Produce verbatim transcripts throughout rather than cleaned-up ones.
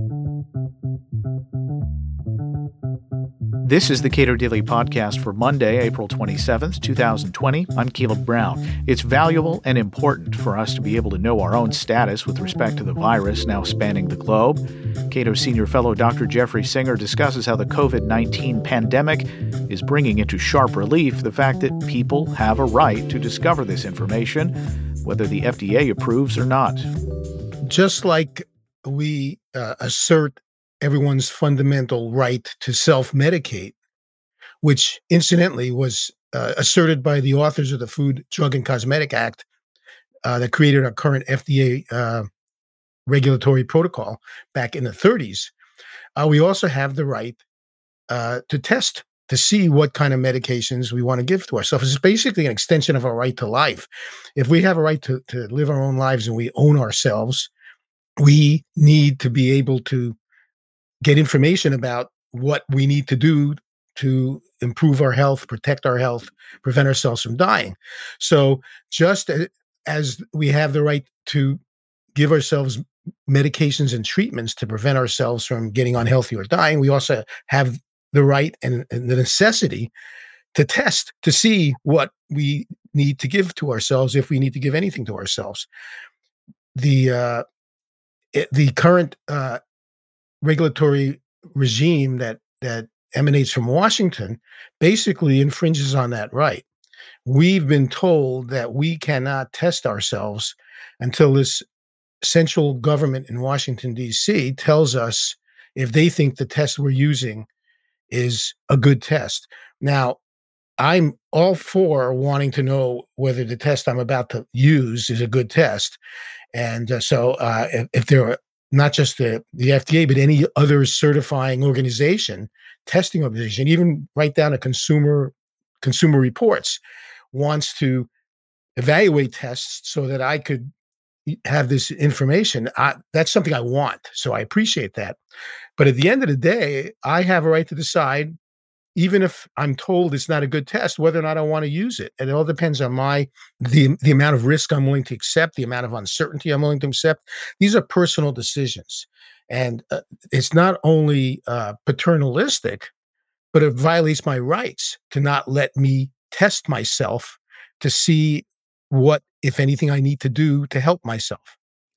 This is the Cato Daily Podcast for Monday, April twenty-seventh, twenty twenty. I'm Caleb Brown. It's valuable and important for us to be able to know our own status with respect to the virus now spanning the globe. Cato Senior Fellow Doctor Jeffrey Singer discusses how the covid nineteen pandemic is bringing into sharp relief the fact that people have a right to discover this information, whether the F D A approves or not. Just like we uh, assert everyone's fundamental right to self-medicate, which incidentally was uh, asserted by the authors of the Food, Drug, and Cosmetic Act uh, that created our current F D A uh, regulatory protocol back in the thirties. Uh, we also have the right uh, to test to see what kind of medications we want to give to ourselves. It's basically an extension of our right to life. If we have a right to, to live our own lives and we own ourselves, we need to be able to get information about what we need to do to improve our health, protect our health, prevent ourselves from dying. So just as we have the right to give ourselves medications and treatments to prevent ourselves from getting unhealthy or dying, we also have the right and, and the necessity to test to see what we need to give to ourselves, if we need to give anything to ourselves. The uh, it, the current uh, regulatory regime that that emanates from Washington basically infringes on that right. We've been told that we cannot test ourselves until this central government in Washington, D C tells us if they think the test we're using is a good test. Now, I'm all for wanting to know whether the test I'm about to use is a good test. And uh, so uh, if, if there are not just the, the F D A, but any other certifying organization, testing organization, even right down to consumer consumer reports, wants to evaluate tests so that I could have this information, I, that's something I want. So I appreciate that. But at the end of the day, I have a right to decide, even if I'm told it's not a good test, whether or not I want to use it. And it all depends on my the the amount of risk I'm willing to accept, the amount of uncertainty I'm willing to accept. These are personal decisions. And uh, it's not only uh, paternalistic, but it violates my rights to not let me test myself to see what, if anything, I need to do to help myself.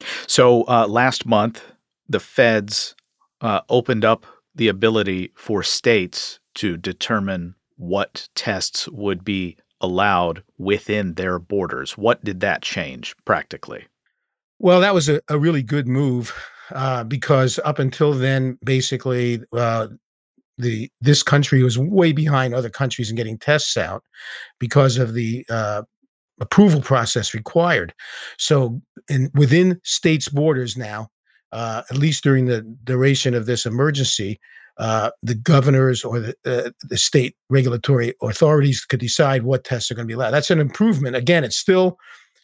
So uh, last month, the feds uh, opened up the ability for states to determine what tests would be allowed within their borders. What did that change practically? Well, that was a, a really good move uh, because up until then, basically, uh, the this country was way behind other countries in getting tests out because of the uh, approval process required. So in within states' borders now, uh, at least during the duration of this emergency, uh, the governors or the, uh, the state regulatory authorities could decide what tests are going to be allowed. That's an improvement. Again, it still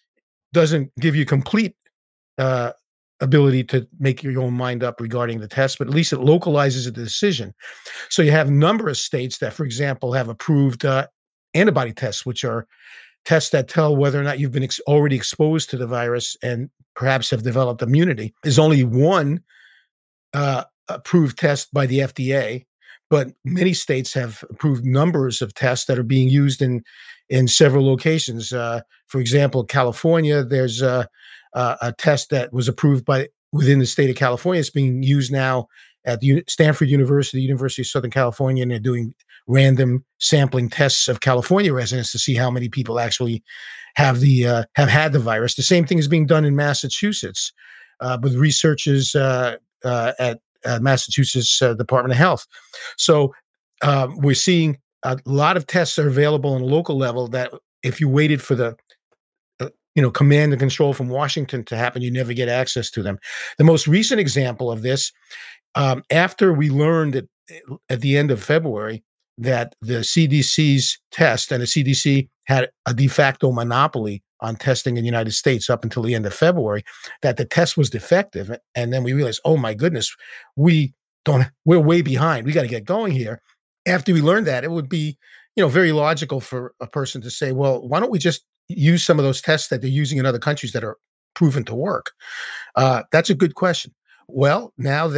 doesn't give you complete uh, ability to make your own mind up regarding the test, but at least it localizes the decision. So you have a number of states that, for example, have approved uh, antibody tests, which are tests that tell whether or not you've been ex- already exposed to the virus and perhaps have developed immunity. There's only one uh, approved test by the F D A, but many states have approved numbers of tests that are being used in in several locations. Uh, for example, California, there's a, a, a test that was approved by within the state of California. It's being used now at the U- Stanford University, University of Southern California, and they're doing random sampling tests of California residents to see how many people actually have the uh, have had the virus. The same thing is being done in Massachusetts uh, with researchers uh, uh, at uh, Massachusetts uh, Department of Health. So um, we're seeing a lot of tests are available on a local level that if you waited for the uh, you know command and control from Washington to happen, you never get access to them. The most recent example of this, um, after we learned at, at the end of February that the C D C's test, and the C D C had a de facto monopoly on testing in the United States up until the end of February, that the test was defective. And then we realized, oh my goodness, we don't, we're way behind. We got to get going here. After we learned that, it would be, you know, very logical for a person to say, well, why don't we just use some of those tests that they're using in other countries that are proven to work? Uh, that's a good question. Well, now that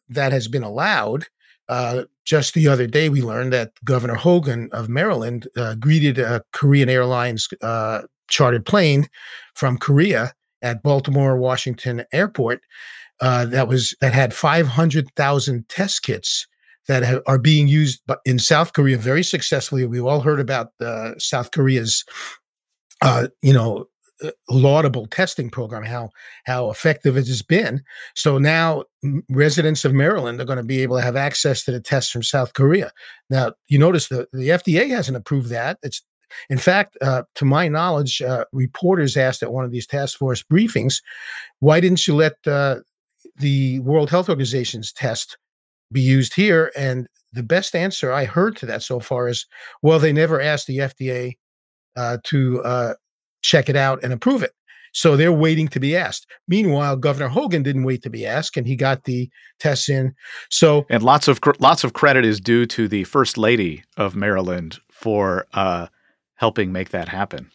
that has been allowed, uh, just the other day we learned that Governor Hogan of Maryland uh, greeted a Korean Airlines uh, chartered plane from Korea at Baltimore Washington Airport uh, that was that had five hundred thousand test kits that ha- are being used bu- in South Korea very successfully. We've all heard about uh, South Korea's, uh, you know, uh, laudable testing program, how how effective it has been. So now m- residents of Maryland are going to be able to have access to the tests from South Korea. Now, you notice the the F D A hasn't approved that. It's in fact, uh, to my knowledge, uh, reporters asked at one of these task force briefings, "Why didn't you let uh, the World Health Organization's test be used here?" And the best answer I heard to that so far is, well, they never asked the F D A uh, to uh, check it out and approve it. So they're waiting to be asked. Meanwhile, Governor Hogan didn't wait to be asked, and he got the tests in. So, And lots of cr- lots of credit is due to the First Lady of Maryland for uh, helping make that happen.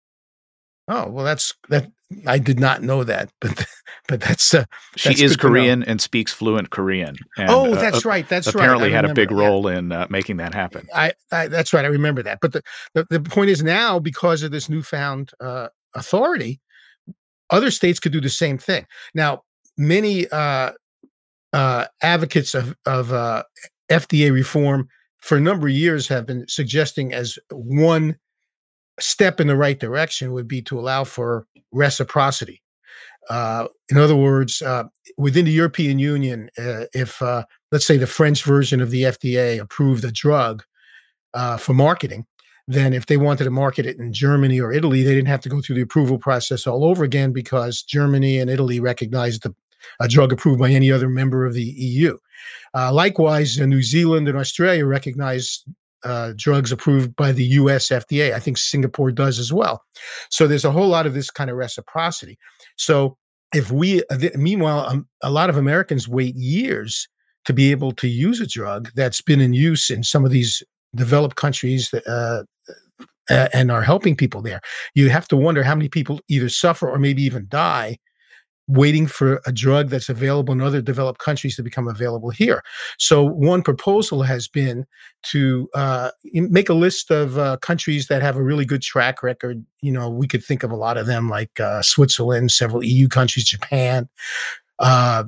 oh well, that's that. I did not know that, but but that's uh, She that's is good to know. Korean and speaks fluent Korean, and Oh, uh, that's uh, right. That's right. I apparently had a remember. big Yeah. role in uh, making that happen. I, I that's right. I remember that. But the, the, the point is now, because of this newfound uh, authority, other states could do the same thing. Now, many uh, uh, advocates of, of uh, F D A reform for a number of years have been suggesting as one step in the right direction would be to allow for reciprocity. Uh, in other words, uh, within the European Union, uh, if uh, let's say the French version of the F D A approved a drug uh, for marketing, then if they wanted to market it in Germany or Italy, they didn't have to go through the approval process all over again because Germany and Italy recognized the, a drug approved by any other member of the E U. Uh, likewise, uh, New Zealand and Australia recognize uh, drugs approved by the U S F D A. I think Singapore does as well. So there's a whole lot of this kind of reciprocity. So if we, uh, th- meanwhile, um, a lot of Americans wait years to be able to use a drug that's been in use in some of these developed countries that, uh, uh, and are helping people there. You have to wonder how many people either suffer or maybe even die waiting for a drug that's available in other developed countries to become available here. So one proposal has been to uh, make a list of uh, countries that have a really good track record. You know, we could think of a lot of them like uh, Switzerland, several E U countries, Japan, uh,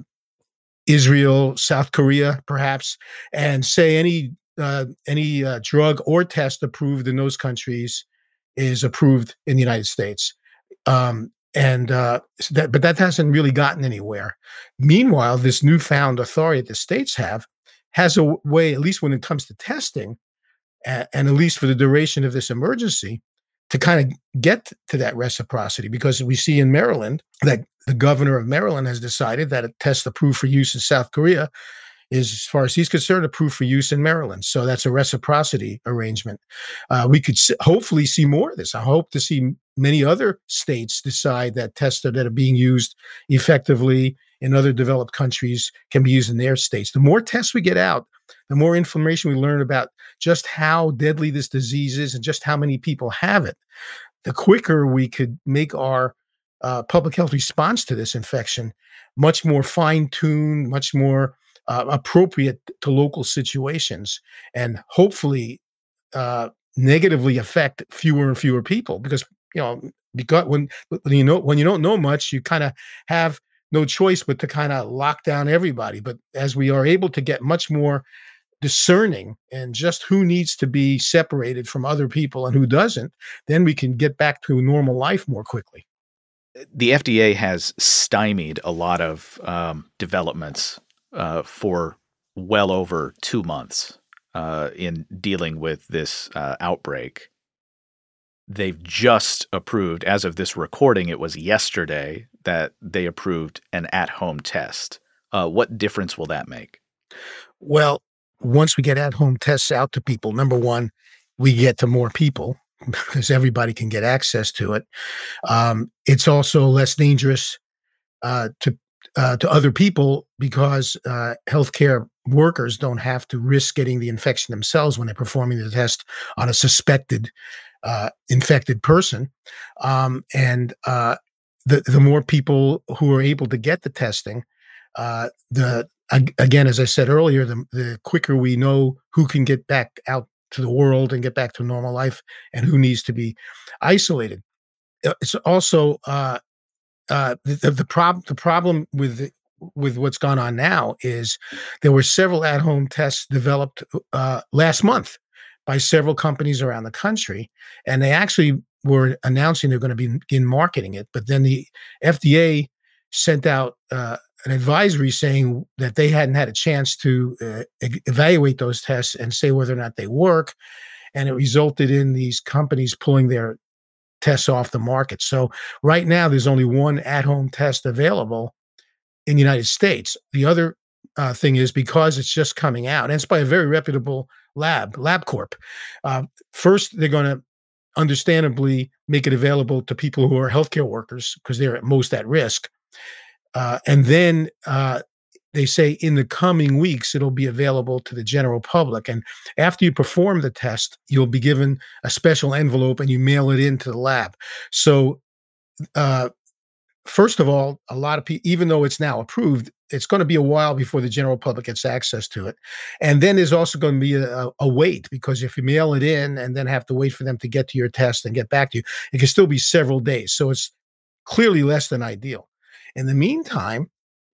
Israel, South Korea, perhaps, and say any uh, any uh, drug or test approved in those countries is approved in the United States. Um, and uh, so that, but that hasn't really gotten anywhere. Meanwhile, this newfound authority that the states have has a way, at least when it comes to testing, a- and at least for the duration of this emergency, to kind of get to that reciprocity. Because we see in Maryland that the governor of Maryland has decided that a test approved for use in South Korea is, as far as he's concerned, approved for use in Maryland. So that's a reciprocity arrangement. Uh, we could s- hopefully see more of this. I hope to see m- many other states decide that tests that are being used effectively in other developed countries can be used in their states. The more tests we get out, the more information we learn about just how deadly this disease is and just how many people have it, the quicker we could make our uh, public health response to this infection much more fine-tuned, much more uh, appropriate to local situations, and hopefully uh, negatively affect fewer and fewer people. Because you know, because when when you know when you don't know much, you kind of have no choice but to kind of lock down everybody. But as we are able to get much more discerning and just who needs to be separated from other people and who doesn't, then we can get back to normal life more quickly. The F D A has stymied a lot of um, developments uh, for well over two months uh, in dealing with this uh, outbreak. They've just approved, as of this recording, it was yesterday that they approved an at-home test. Uh, what difference will that make? Well, once we get at-home tests out to people, number one, we get to more people because everybody can get access to it. Um, it's also less dangerous uh, to uh, to other people because uh, healthcare workers don't have to risk getting the infection themselves when they're performing the test on a suspected uh, infected person. Um, and uh, the the more people who are able to get the testing, uh, the again, as I said earlier, the, the quicker we know who can get back out to the world and get back to normal life and who needs to be isolated. It's also uh, uh, the the, prob- the problem with the, with what's gone on now is there were several at-home tests developed uh, last month by several companies around the country, and they actually were announcing they're going to begin marketing it. But then the F D A sent out uh, an advisory saying that they hadn't had a chance to uh, e- evaluate those tests and say whether or not they work, and it resulted in these companies pulling their tests off the market. So right now, there's only one at-home test available in the United States. The other uh, thing is because it's just coming out, and it's by a very reputable lab, LabCorp. Uh, first, they're going to understandably make it available to people who are healthcare workers because they're at most at risk. Uh, and then uh, they say in the coming weeks, it'll be available to the general public. And after you perform the test, you'll be given a special envelope and you mail it into the lab. So uh, first of all, a lot of people, even though it's now approved, it's going to be a while before the general public gets access to it. And then there's also going to be a, a wait, because if you mail it in and then have to wait for them to get to your test and get back to you, it can still be several days. So it's clearly less than ideal. In the meantime,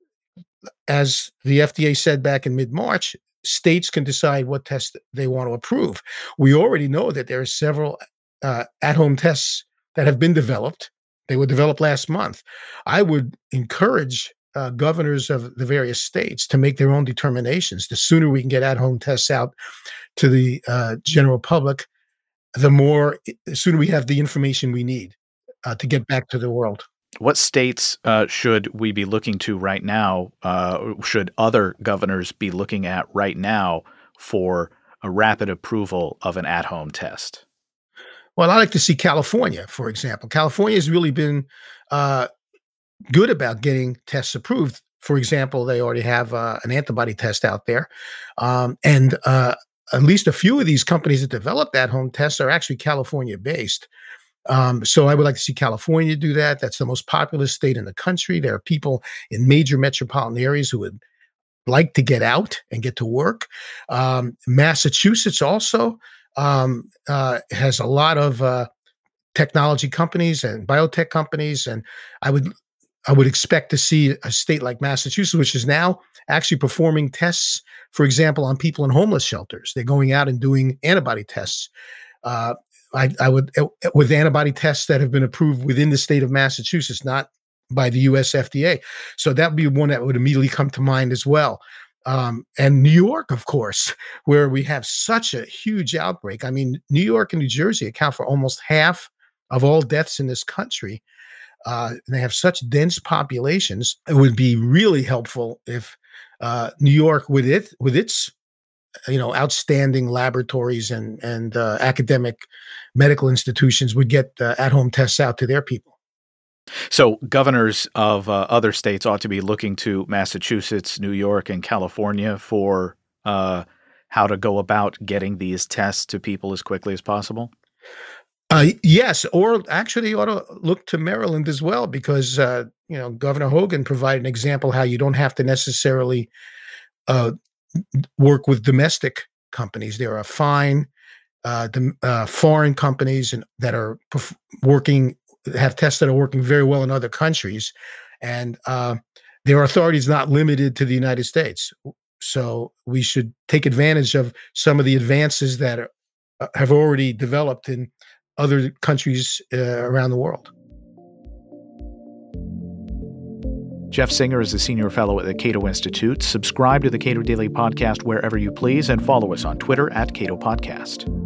as the F D A said back in mid-March, states can decide what tests they want to approve. We already know that there are several uh, at-home tests that have been developed. They were developed last month. I would encourage uh, governors of the various states to make their own determinations. The sooner we can get at-home tests out to the uh, general public, the more, the sooner we have the information we need uh, to get back to the world. What states uh, should we be looking to right now? Uh, should other governors be looking at right now for a rapid approval of an at-home test? Well, I like to see California, for example. California has really been uh, good about getting tests approved. For example, they already have uh, an antibody test out there. Um, and uh, at least a few of these companies that developed at-home tests are actually California-based. Um, so I would like to see California do that. That's the most populous state in the country. There are people in major metropolitan areas who would like to get out and get to work. Um, Massachusetts also um, uh, has a lot of uh, technology companies and biotech companies, and I would I would expect to see a state like Massachusetts, which is now actually performing tests, for example, on people in homeless shelters. They're going out and doing antibody tests. Uh, I, I would, with antibody tests that have been approved within the state of Massachusetts, not by the U S F D A. So that would be one that would immediately come to mind as well. Um, and New York, of course, where we have such a huge outbreak. I mean, New York and New Jersey account for almost half of all deaths in this country. Uh, and they have such dense populations. It would be really helpful if uh, New York, with it, with its you know, outstanding laboratories and and uh, academic medical institutions, would get uh, at-home tests out to their people. So governors of uh, other states ought to be looking to Massachusetts, New York, and California for uh, how to go about getting these tests to people as quickly as possible? Uh, yes, or actually you ought to look to Maryland as well, because uh, you know, Governor Hogan provided an example how you don't have to necessarily uh, work with domestic companies. There are fine uh, the, uh, foreign companies and that are perf- working, have tests that are working very well in other countries, and uh, their authority is not limited to the United States. So we should take advantage of some of the advances that are, uh, have already developed in other countries uh, around the world. Jeff Singer is a senior fellow at the Cato Institute. Subscribe to the Cato Daily Podcast wherever you please, and follow us on Twitter at Cato Podcast.